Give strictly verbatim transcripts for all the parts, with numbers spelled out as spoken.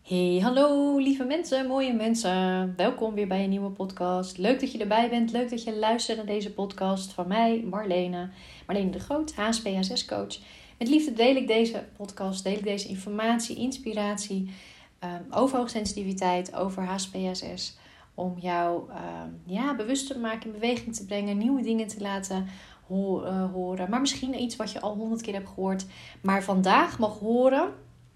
Hey, hallo lieve mensen, mooie mensen. Welkom weer bij een nieuwe podcast. Leuk dat je erbij bent. Leuk dat je luistert naar deze podcast van mij, Marlene. Marlene de Groot, H S P H S coach. Met liefde deel ik deze podcast, deel ik deze informatie, inspiratie um, over hoogsensitiviteit, over H S P H S. Om jou um, ja, bewust te maken, in beweging te brengen, nieuwe dingen te laten ho- uh, horen. Maar misschien iets wat je al honderd keer hebt gehoord, maar vandaag mag horen.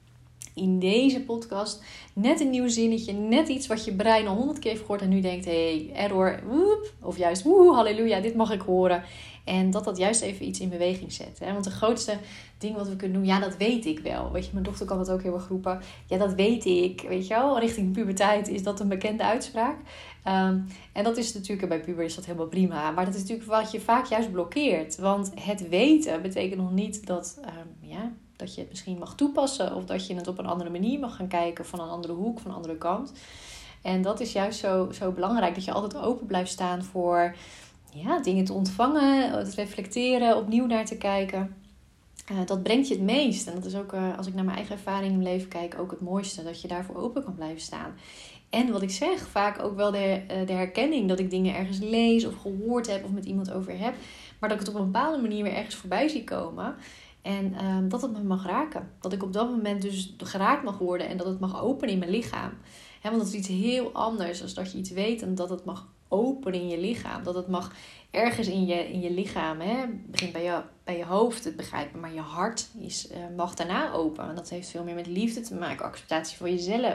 In deze podcast net een nieuw zinnetje, net iets wat je brein al honderd keer heeft gehoord en nu denkt, hé, hey, error, woep, of juist, woe, halleluja, dit mag ik horen. En dat dat juist even iets in beweging zet. Hè? Want de grootste ding wat we kunnen doen, ja, dat weet ik wel. Weet je, mijn dochter kan dat ook heel erg roepen. Ja, dat weet ik, weet je wel. Richting puberteit is dat een bekende uitspraak. Um, en dat is natuurlijk, bij puber is dat helemaal prima. Maar dat is natuurlijk wat je vaak juist blokkeert. Want het weten betekent nog niet dat, um, ja... dat je het misschien mag toepassen. Of dat je het op een andere manier mag gaan kijken. Van een andere hoek, van een andere kant. En dat is juist zo, zo belangrijk. Dat je altijd open blijft staan voor ja, dingen te ontvangen. Het reflecteren, opnieuw naar te kijken. Uh, dat brengt je het meest. En dat is ook, uh, als ik naar mijn eigen ervaring in mijn leven kijk, ook het mooiste. Dat je daarvoor open kan blijven staan. En wat ik zeg, vaak ook wel de, de herkenning. Dat ik dingen ergens lees of gehoord heb of met iemand over heb. Maar dat ik het op een bepaalde manier weer ergens voorbij zie komen. En um, dat het me mag raken. Dat ik op dat moment dus geraakt mag worden. En dat het mag openen in mijn lichaam. He, want dat is iets heel anders dan dat je iets weet. En dat het mag openen in je lichaam. Dat het mag ergens in je, in je lichaam. Hè. Het begint bij je, bij je hoofd, het begrijpen. Maar je hart is, uh, mag daarna open. En dat heeft veel meer met liefde te maken. Acceptatie voor jezelf.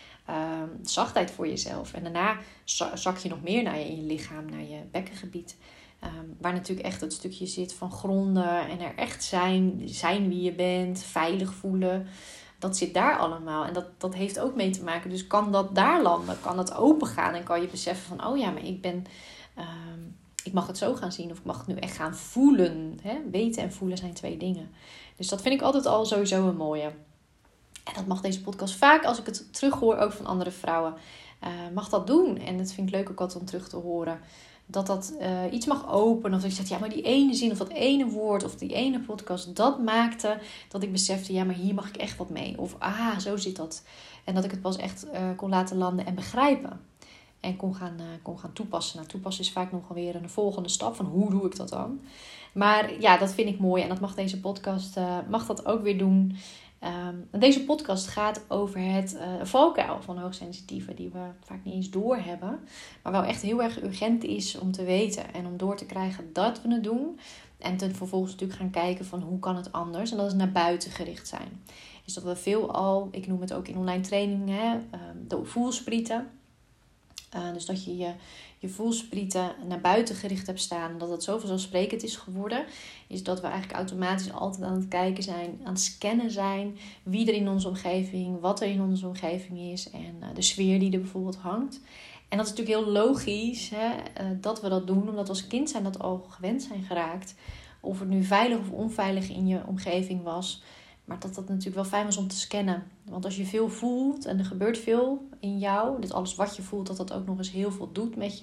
Um, zachtheid voor jezelf. En daarna zak je nog meer naar je, in je lichaam. Naar je bekkengebied. Um, waar natuurlijk echt het stukje zit van gronden en er echt zijn, zijn wie je bent, veilig voelen. Dat zit daar allemaal en dat, dat heeft ook mee te maken. Dus kan dat daar landen, kan dat open gaan en kan je beseffen van, oh ja, maar ik ben, um, ik mag het zo gaan zien of ik mag het nu echt gaan voelen. Hè? Weten en voelen zijn twee dingen. Dus dat vind ik altijd al sowieso een mooie. En dat mag deze podcast vaak, als ik het terughoor ook van andere vrouwen, uh, mag dat doen. En dat vind ik leuk ook altijd om terug te horen. Dat dat uh, iets mag openen. Of dat je zegt, ja, maar die ene zin of dat ene woord of die ene podcast, dat maakte dat ik besefte, ja, maar hier mag ik echt wat mee. Of, ah, zo zit dat. En dat ik het pas echt uh, kon laten landen en begrijpen. En kon gaan, uh, kon gaan toepassen. Nou, toepassen is vaak nog wel weer een volgende stap van hoe doe ik dat dan. Maar ja, dat vind ik mooi. En dat mag deze podcast, uh, mag dat ook weer doen. Um, deze podcast gaat over het uh, valkuil van hoogsensitieven, die we vaak niet eens doorhebben, maar wel echt heel erg urgent is om te weten en om door te krijgen dat we het doen. En ten vervolgens natuurlijk gaan kijken van hoe kan het anders. En dat is naar buiten gericht zijn. Dus dat we veel al, ik noem het ook in online trainingen, um, de voelsprieten. Uh, dus dat je je, je voelsprieten naar buiten gericht hebt staan. Dat het zo vanzelfsprekend is geworden. Is dat we eigenlijk automatisch altijd aan het kijken zijn. Aan het scannen zijn. Wie er in onze omgeving. Wat er in onze omgeving is. En uh, de sfeer die er bijvoorbeeld hangt. En dat is natuurlijk heel logisch. Hè, uh, dat we dat doen. Omdat we als kind zijn dat al gewend zijn geraakt. Of het nu veilig of onveilig in je omgeving was. Maar dat dat natuurlijk wel fijn was om te scannen. Want als je veel voelt en er gebeurt veel in jou. Dus alles wat je voelt, dat dat ook nog eens heel veel doet met je.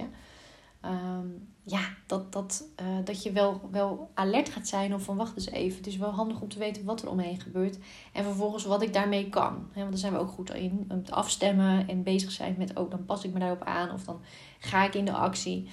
Um, ja, dat, dat, uh, dat je wel, wel alert gaat zijn. Of van wacht eens even. Het is wel handig om te weten wat er omheen gebeurt. En vervolgens wat ik daarmee kan. He, want daar zijn we ook goed in. Het afstemmen en bezig zijn met oh, dan pas ik me daarop aan. Of dan ga ik in de actie.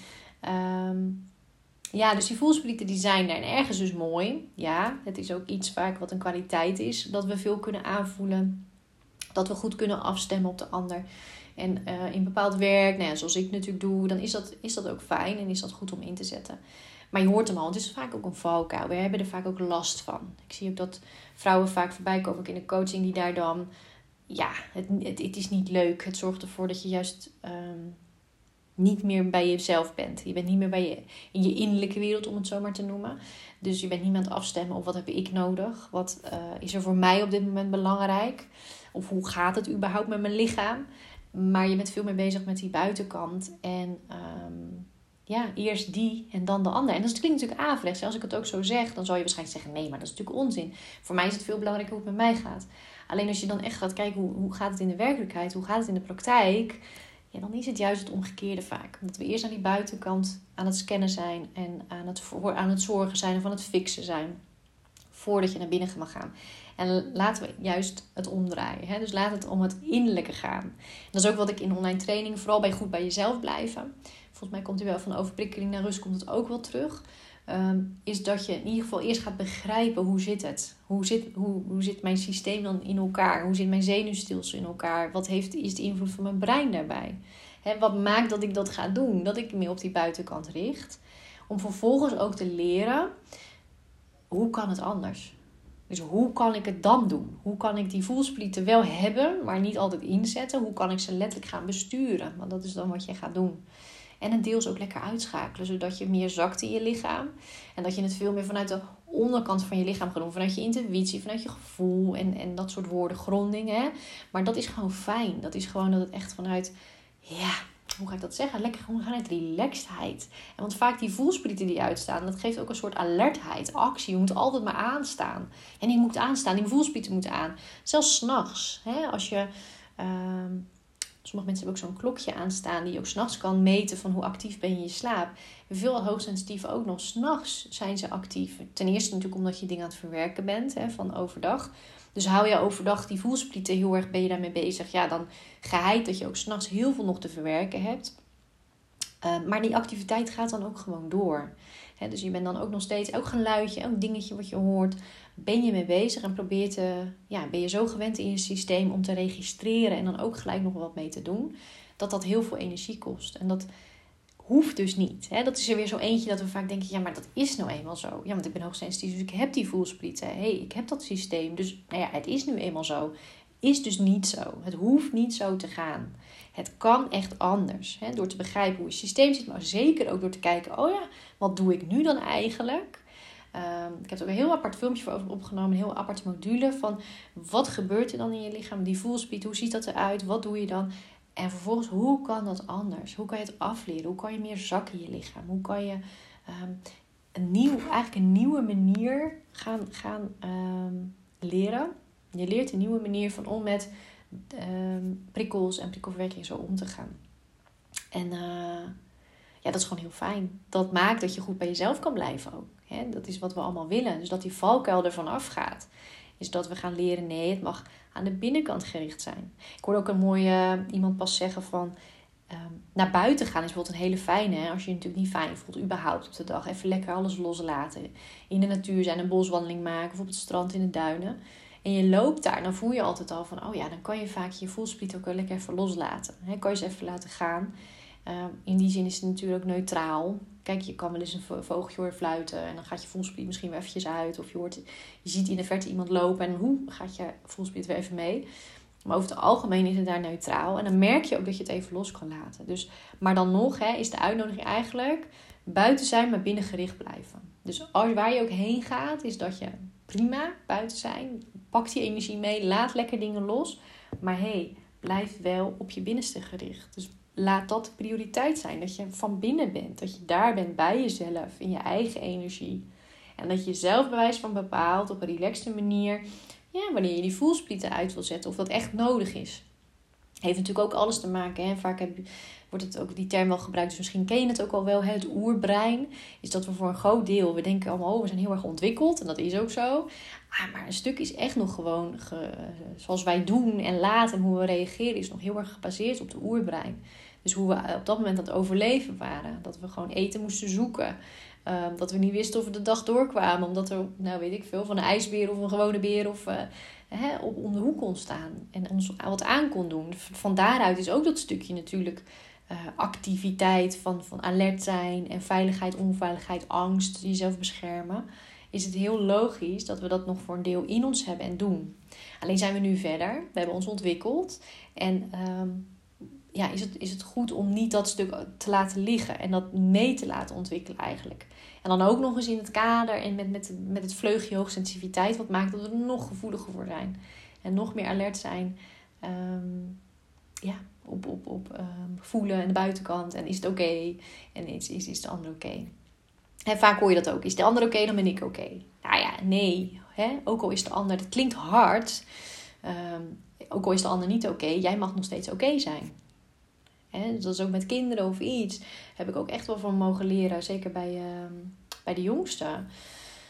Um, Ja, dus die voelsprieten die zijn er. En ergens dus mooi. Ja, het is ook iets vaak wat een kwaliteit is. Dat we veel kunnen aanvoelen. Dat we goed kunnen afstemmen op de ander. En uh, in bepaald werk, nou ja, zoals ik natuurlijk doe, dan is dat, is dat ook fijn. En is dat goed om in te zetten. Maar je hoort hem al, het is vaak ook een valkuil. We hebben er vaak ook last van. Ik zie ook dat vrouwen vaak voorbij komen, ook in de coaching, die daar dan... Ja, het, het, het is niet leuk. Het zorgt ervoor dat je juist... Um, niet meer bij jezelf bent. Je bent niet meer bij je, in je innerlijke wereld, om het zo maar te noemen. Dus je bent niet meer aan het afstemmen op wat heb ik nodig. Wat uh, is er voor mij op dit moment belangrijk? Of hoe gaat het überhaupt met mijn lichaam? Maar je bent veel meer bezig met die buitenkant. En um, ja, eerst die en dan de ander. En dat klinkt natuurlijk averechts. Als ik het ook zo zeg, dan zou je waarschijnlijk zeggen... nee, maar dat is natuurlijk onzin. Voor mij is het veel belangrijker hoe het met mij gaat. Alleen als je dan echt gaat kijken, hoe, hoe gaat het in de werkelijkheid? Hoe gaat het in de praktijk? Ja, dan is het juist het omgekeerde vaak. Dat we eerst aan die buitenkant aan het scannen zijn en aan het, voor, aan het zorgen zijn of aan het fixen zijn. voordat je naar binnen mag gaan. En laten we juist het omdraaien. Hè? Dus laat het om het innerlijke gaan. En dat is ook wat ik in online training, vooral bij goed bij jezelf blijven. Volgens mij komt u wel van overprikkeling naar rust, komt het ook wel terug. Um, is dat je in ieder geval eerst gaat begrijpen hoe zit het. Hoe zit, hoe, hoe zit mijn systeem dan in elkaar? Hoe zit mijn zenuwstelsel in elkaar? Wat heeft, is de invloed van mijn brein daarbij? He, wat maakt dat ik dat ga doen? Dat ik me op die buitenkant richt. Om vervolgens ook te leren, hoe kan het anders? Dus hoe kan ik het dan doen? Hoe kan ik die voelsprieten wel hebben, maar niet altijd inzetten? Hoe kan ik ze letterlijk gaan besturen? Want dat is dan wat je gaat doen. En het deels ook lekker uitschakelen, zodat je meer zakt in je lichaam. En dat je het veel meer vanuit de onderkant van je lichaam gaat doen. Vanuit je intuïtie, vanuit je gevoel en, en dat soort woorden, gronding. Hè? Maar dat is gewoon fijn. Dat is gewoon dat het echt vanuit, ja, hoe ga ik dat zeggen? Lekker gewoon vanuit relaxedheid. En want vaak die voelsprieten die uitstaan, dat geeft ook een soort alertheid, actie. Je moet altijd maar aanstaan. En die moet aanstaan, die voelsprieten moeten aan. Zelfs 's nachts. Hè? Als je... Uh, Sommige mensen hebben ook zo'n klokje aanstaan die je ook 's nachts kan meten van hoe actief ben je in je slaap. En veel hoogsensitieven ook nog 's nachts zijn ze actief. Ten eerste natuurlijk omdat je dingen aan het verwerken bent, hè, van overdag. Dus hou je overdag die voelsprieten heel erg, ben je daarmee bezig. Ja, dan geheid dat je ook 's nachts heel veel nog te verwerken hebt. Uh, maar die activiteit gaat dan ook gewoon door. He, dus je bent dan ook nog steeds, elk geluidje, elk dingetje wat je hoort, ben je mee bezig en probeer te, ja, ben je zo gewend in je systeem om te registreren en dan ook gelijk nog wat mee te doen, dat dat heel veel energie kost. En dat hoeft dus niet. He, dat is er weer zo eentje dat we vaak denken, ja, maar dat is nou eenmaal zo. Ja, want ik ben hoogsensitief, dus ik heb die voelsprieten. Hé, hey, ik heb dat systeem. Dus nou ja, het is nu eenmaal zo. Is dus niet zo. Het hoeft niet zo te gaan. Het kan echt anders. Hè? Door te begrijpen hoe je systeem zit. Maar zeker ook door te kijken. Oh ja, wat doe ik nu dan eigenlijk? Um, ik heb er ook een heel apart filmpje voor over opgenomen. Een heel apart module. Van wat gebeurt er dan in je lichaam? Die voelspriet. Hoe ziet dat eruit? Wat doe je dan? En vervolgens, hoe kan dat anders? Hoe kan je het afleren? Hoe kan je meer zakken in je lichaam? Hoe kan je um, een nieuw, eigenlijk een nieuwe manier gaan, gaan um, leren? Je leert een nieuwe manier van om met um, prikkels en prikkelverwerking zo om te gaan. En uh, ja, dat is gewoon heel fijn. Dat maakt dat je goed bij jezelf kan blijven ook. Hè? Dat is wat we allemaal willen. Dus dat die valkuil ervan afgaat. Is dat we gaan leren, nee, het mag aan de binnenkant gericht zijn. Ik hoorde ook een mooie uh, iemand pas zeggen van, Um, naar buiten gaan is bijvoorbeeld een hele fijne. Hè? Als je je natuurlijk niet fijn voelt, überhaupt op de dag. Even lekker alles loslaten. In de natuur zijn, een boswandeling maken. Of op het strand in de duinen. En je loopt daar, dan voel je altijd al van, oh ja, dan kan je vaak je voelspriet ook wel lekker even loslaten. Hè? Kan je ze even laten gaan. Uh, in die zin is het natuurlijk ook neutraal. Kijk, je kan wel eens een vogeltje horen fluiten. En dan gaat je voelspriet misschien weer eventjes uit. Of je, hoort, je ziet in de verte iemand lopen. En hoe gaat je voelspriet weer even mee. Maar over het algemeen is het daar neutraal. En dan merk je ook dat je het even los kan laten. Dus, maar dan nog hè, is de uitnodiging eigenlijk buiten zijn, maar binnen gericht blijven. Dus als, waar je ook heen gaat, is dat je prima buiten zijn. Pak die energie mee, laat lekker dingen los. Maar hé, hey, blijf wel op je binnenste gericht. Dus laat dat de prioriteit zijn. Dat je van binnen bent. Dat je daar bent bij jezelf, in je eigen energie. En dat je zelf bewijs van bepaalt op een relaxte manier. Ja, wanneer je die voelsprieten uit wil zetten. Of dat echt nodig is. Heeft natuurlijk ook alles te maken. Hè? Vaak heb, wordt het ook die term wel gebruikt. Dus misschien ken je het ook al wel. Hè? Het oerbrein. Is dat we voor een groot deel. We denken allemaal, oh, we zijn heel erg ontwikkeld. En dat is ook zo. Ah, maar een stuk is echt nog gewoon. Ge, zoals wij doen en laten. En hoe we reageren. Is nog heel erg gebaseerd op de oerbrein. Dus hoe we op dat moment aan het overleven waren. Dat we gewoon eten moesten zoeken. Um, dat we niet wisten of we de dag doorkwamen. Omdat er, nou weet ik veel, van een ijsbeer of een gewone beer of, uh, hè, op, om de hoek kon staan. En ons wat aan kon doen. Van daaruit is ook dat stukje natuurlijk uh, activiteit van, van alert zijn. En veiligheid, onveiligheid, angst, jezelf beschermen. Is het heel logisch dat we dat nog voor een deel in ons hebben en doen. Alleen zijn we nu verder. We hebben ons ontwikkeld. En um, ja, is het, is het goed om niet dat stuk te laten liggen. En dat mee te laten ontwikkelen eigenlijk. En dan ook nog eens in het kader en met, met, met het vleugje hoogsensitiviteit. Wat maakt dat we er nog gevoeliger voor zijn. En nog meer alert zijn. Um, ja, op, op, op um, voelen aan de buitenkant. En is het oké? Okay? En is, is, is de ander oké? Okay? En vaak hoor je dat ook. Is de ander oké, okay, dan ben ik oké. Okay. Nou ja, nee. Hè? Ook al is de ander, dat klinkt hard. Um, ook al is de ander niet oké. Okay, jij mag nog steeds oké okay zijn. He, dus dat is ook met kinderen of iets. Heb ik ook echt wel van mogen leren. Zeker bij, uh, bij de jongste.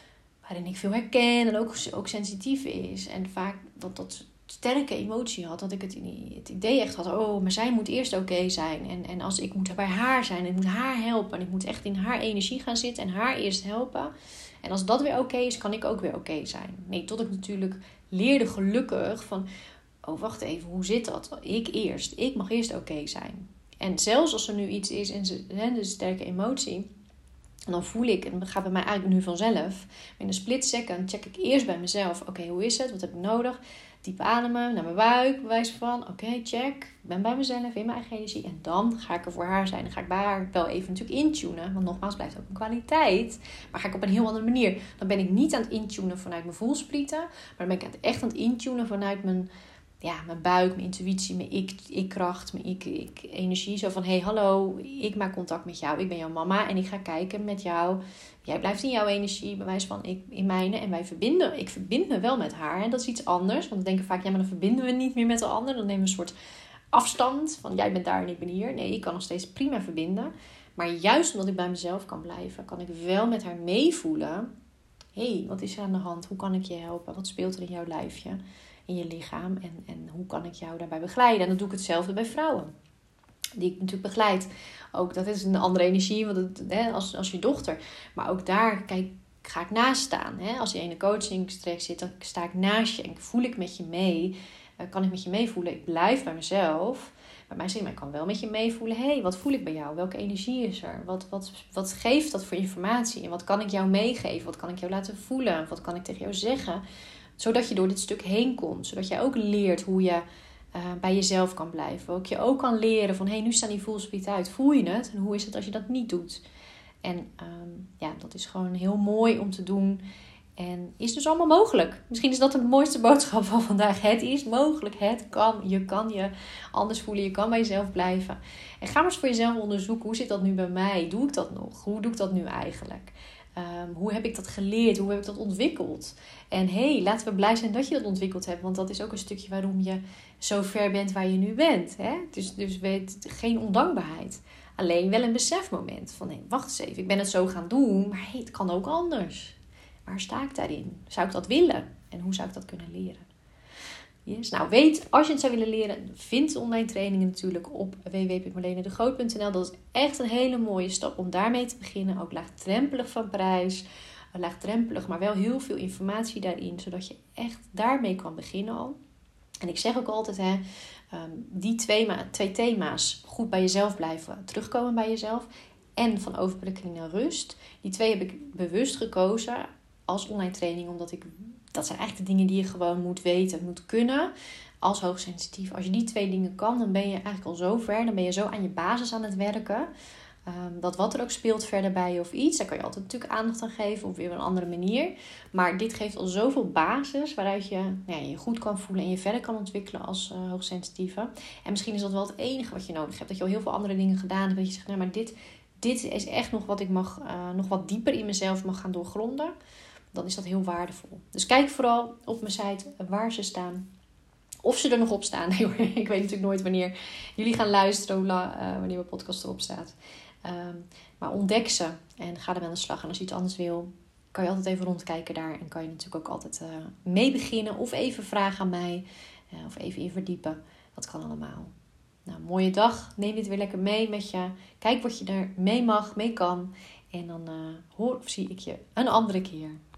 waarin ik veel herken en ook, ook sensitief is. En vaak dat dat sterke emotie had. Dat ik het, het idee echt had, oh, maar zij moet eerst oké okay zijn. En, en als ik moet bij haar zijn, ik moet haar helpen. En ik moet echt in haar energie gaan zitten en haar eerst helpen. En als dat weer oké okay is, kan ik ook weer oké okay zijn. Nee, tot ik natuurlijk leerde gelukkig van, oh, wacht even, hoe zit dat? Ik eerst. Ik mag eerst oké okay zijn. En zelfs als er nu iets is en ze, hè, de sterke emotie, en dan voel ik, en dat gaat bij mij eigenlijk nu vanzelf, in een split second check ik eerst bij mezelf, oké, okay, hoe is het? Wat heb ik nodig? Diep ademen, naar mijn buik, bewijs van, oké, okay, check. Ik ben bij mezelf, in mijn eigen energie. En dan ga ik er voor haar zijn. Dan ga ik bij haar wel even natuurlijk intunen. Want nogmaals, blijft ook een kwaliteit. Maar ga ik op een heel andere manier. Dan ben ik niet aan het intunen vanuit mijn voelsprieten. Maar dan ben ik echt aan het intunen vanuit mijn, ja, mijn buik, mijn intuïtie, mijn ik, ik-kracht, mijn ik, ik, energie. Zo van, hé, hey, hallo, ik maak contact met jou. Ik ben jouw mama en ik ga kijken met jou. Jij blijft in jouw energie, bewijs van ik in mijne. En wij verbinden, ik verbind me wel met haar. En dat is iets anders. Want we denken vaak, ja, maar dan verbinden we niet meer met de ander. Dan nemen we een soort afstand van, jij bent daar en ik ben hier. Nee, ik kan nog steeds prima verbinden. Maar juist omdat ik bij mezelf kan blijven, kan ik wel met haar meevoelen. Hé, hey, wat is er aan de hand? Hoe kan ik je helpen? Wat speelt er in jouw lijfje? In je lichaam en, en hoe kan ik jou daarbij begeleiden? En dan doe ik hetzelfde bij vrouwen. Die ik natuurlijk begeleid. Ook dat is een andere energie want het, hè, als, als je dochter. Maar ook daar kijk, ga ik naast staan. Hè? Als je in de coachingstrek zit, dan sta ik naast je en voel ik met je mee. Uh, kan ik met je meevoelen? Ik blijf bij mezelf. Bij mij zeg maar, ik kan wel met je meevoelen. Hé, hey, wat voel ik bij jou? Welke energie is er? Wat, wat, wat geeft dat voor informatie? En wat kan ik jou meegeven? Wat kan ik jou laten voelen? Wat kan ik tegen jou zeggen? Zodat je door dit stuk heen komt. Zodat jij ook leert hoe je uh, bij jezelf kan blijven. Ook je ook kan leren van, hé, hey, nu staan die voelsprieten uit. Voel je het? En hoe is het als je dat niet doet? En um, ja, dat is gewoon heel mooi om te doen. En is dus allemaal mogelijk. Misschien is dat de mooiste boodschap van vandaag. Het is mogelijk. Het kan. Je kan je anders voelen. Je kan bij jezelf blijven. En ga maar eens voor jezelf onderzoeken. Hoe zit dat nu bij mij? Doe ik dat nog? Hoe doe ik dat nu eigenlijk? Um, hoe heb ik dat geleerd? Hoe heb ik dat ontwikkeld? En hé, hey, laten we blij zijn dat je dat ontwikkeld hebt. Want dat is ook een stukje waarom je zo ver bent waar je nu bent. Hè? Dus, dus weet, geen ondankbaarheid. Alleen wel een besefmoment. Van nee, wacht eens even. Ik ben het zo gaan doen. Maar hey, het kan ook anders. Waar sta ik daarin? Zou ik dat willen? En hoe zou ik dat kunnen leren? Yes. Nou, weet, als je het zou willen leren, vind de online trainingen natuurlijk op w w w punt marlene de groot punt n l. Dat is echt een hele mooie stap om daarmee te beginnen. Ook laagdrempelig van prijs. Laagdrempelig, maar wel heel veel informatie daarin. Zodat je echt daarmee kan beginnen al. En ik zeg ook altijd, hè, um, die twee, ma- twee thema's. Goed bij jezelf blijven, terugkomen bij jezelf. En van overprikkeling naar rust. Die twee heb ik bewust gekozen als online training. Omdat ik, dat zijn eigenlijk de dingen die je gewoon moet weten, moet kunnen. Als hoogsensitief. Als je die twee dingen kan, dan ben je eigenlijk al zo ver. Dan ben je zo aan je basis aan het werken. Um, dat wat er ook speelt verder bij je of iets. Daar kan je altijd natuurlijk aandacht aan geven. Of weer op een andere manier. Maar dit geeft al zoveel basis. Waaruit je nou ja, je goed kan voelen. En je verder kan ontwikkelen als uh, hoogsensitieve. En misschien is dat wel het enige wat je nodig hebt. Dat je al heel veel andere dingen gedaan hebt. Dat je zegt, nou maar dit, dit is echt nog wat ik mag. Uh, nog wat dieper in mezelf mag gaan doorgronden. Dan is dat heel waardevol. Dus kijk vooral op mijn site waar ze staan. Of ze er nog op staan. Nee hoor, ik weet natuurlijk nooit wanneer jullie gaan luisteren. Uh, wanneer mijn podcast erop staat. Um, maar ontdek ze en ga ermee aan de slag. En als je iets anders wil, kan je altijd even rondkijken daar. En kan je natuurlijk ook altijd uh, mee beginnen. Of even vragen aan mij. Uh, of even in verdiepen. Dat kan allemaal. Nou, mooie dag. Neem dit weer lekker mee met je. Kijk wat je er mee mag, mee kan. En dan uh, hoor of zie ik je een andere keer.